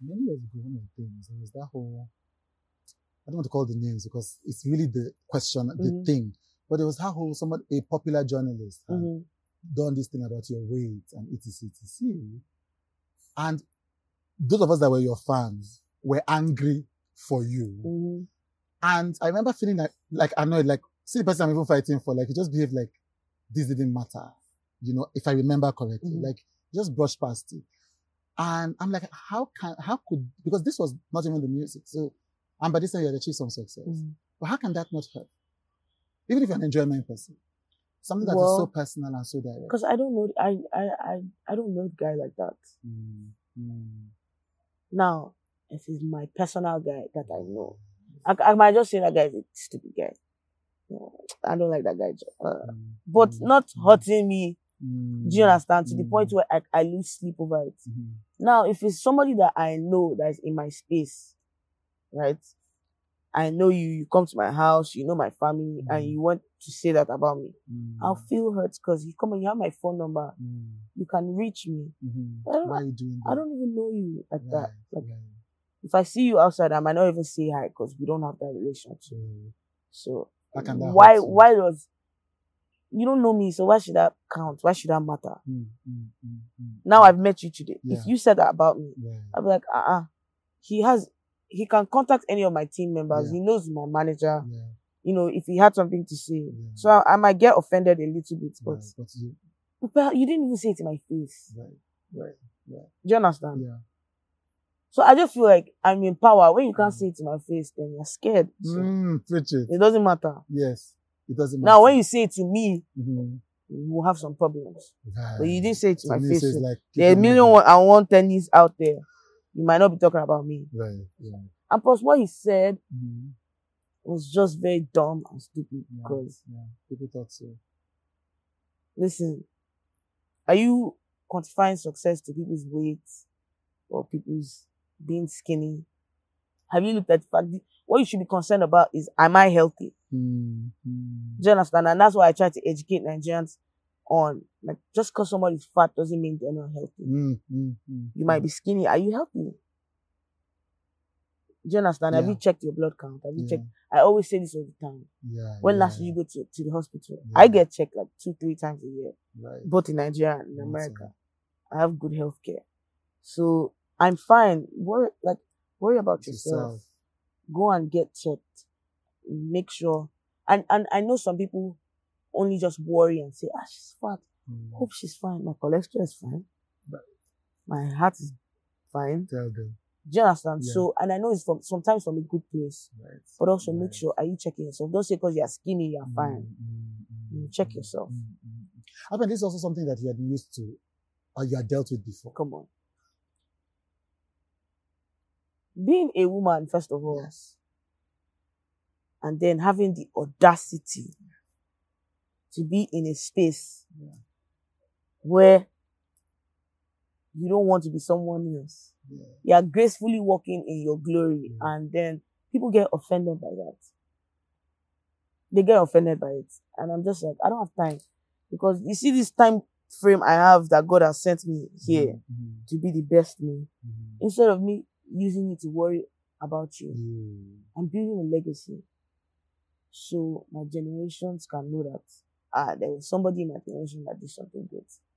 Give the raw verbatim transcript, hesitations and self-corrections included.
many years ago, one of the things, there was that whole, I don't want to call the names because it's really the question, the Mhm. thing. But there was that whole, somebody, a popular journalist had Mhm. done this thing about your weight and et cetera, et cetera. And those of us that were your fans were angry for you. Mhm. And I remember feeling like, like annoyed, like, see the person I'm even fighting for, like, you just behave like this didn't matter. You know, if I remember correctly, Mhm. like, just brush past it. And I'm like, how can, how could, because this was not even the music. So, and by this time you had achieved some success. Mhm. But how can that not hurt? Even if you're an enjoyment person. Something that is Well, so personal and so direct. Because I don't know, I, I, I, I don't know the guy like that. Mm, mm, Now, if he's my personal guy that I know, I, I might just say that guy is a stupid guy. No, I don't like that guy. Uh, mm, but mm, not mm, hurting me, mm, do you understand? To the mm, point where I, I lose sleep over it. mm, Now, if it's somebody that I know that is in my space, right? I know you, you come to my house, you know my family, Mm. and you want to say that about me. mm, I'll feel hurt because you come and you have my phone number. mm, You can reach me. mhm. I don't, Why are you doing that? I don't even know you like that. Right, Like, right. if I see you outside, I might not even say hi because we don't have that relationship. Mm. So How can that why, hurt you? why does, you don't know me, so why should that count? Why should that matter? Mm, mm, mm, mm, Now mm. I've met you today. Yeah. If you said that about me, Yeah. I'll be like, uh-uh. He has, he can contact any of my team members. Yeah. He knows my manager. Yeah. You know, if he had something to say. Yeah. So I, I might get offended a little bit, but, Right. But you, but you didn't even say it in my face. right, right, right. Do you understand? Yeah. So I just feel like I'm in power. When you can't Mm. say it in my face, then you're scared. So Mm, preach it. it doesn't matter. Yes. It doesn't matter. Now, when you say it to me, mm-hmm. we'll have some problems. Right. But you didn't say it to To my me, face. so it's So like there are a keeping million up one and one tennis out there. You might not be talking about me. with- Right. Yeah. And plus, what he said Mm-hmm. was just very dumb and stupid. Yeah. Because, Yeah. People thought so. listen, are you quantifying success to people's weight or people's being skinny? Have you looked at the fact that what you should be concerned about is, am I healthy? Mm, mm, Do you understand? And that's why I try to educate Nigerians on, like, just because somebody's fat doesn't mean they're not healthy. mm, mm, mm, You might be skinny. Are you healthy? Do you understand? Have Yeah. you checked your blood count? Have you Yeah. checked? I always say this all the time. Yeah. When yeah, last did yeah. you go to, to the hospital? Yeah. I get checked like two, three times a year, Right. both in Nigeria and in Awesome. America. I have good health care. So I'm fine. Worry, like, worry about It's yourself. yourself. Go and get checked. Make sure. And, and I know some people only just worry and say, ah, she's fat. Mm. Hope she's fine. My cholesterol is fine. Right. My heart is fine. Tell them. Do you understand? Yeah. So, and I know it's from sometimes from a good place, Right. but also Right. make sure, are you checking yourself? Don't say because you're skinny, you're Mm, fine. mm, You mm, check mm, yourself. mm, mm. I mean, this is also something that you had used to, or you had dealt with before. Come on. Being a woman, first of all, Yes. and then having the audacity to be in a space Yeah. where you don't want to be someone else. Yeah. You are gracefully walking in your glory, Mm. and then people get offended by that. They get offended by it. And I'm just like, I don't have time. Because you see this time frame I have that God has sent me here Mm, to be the best me. mm, Instead of me using it to worry about you, mm. I'm building a legacy. So my generations can know that, ah, there was somebody in my generation that did something great.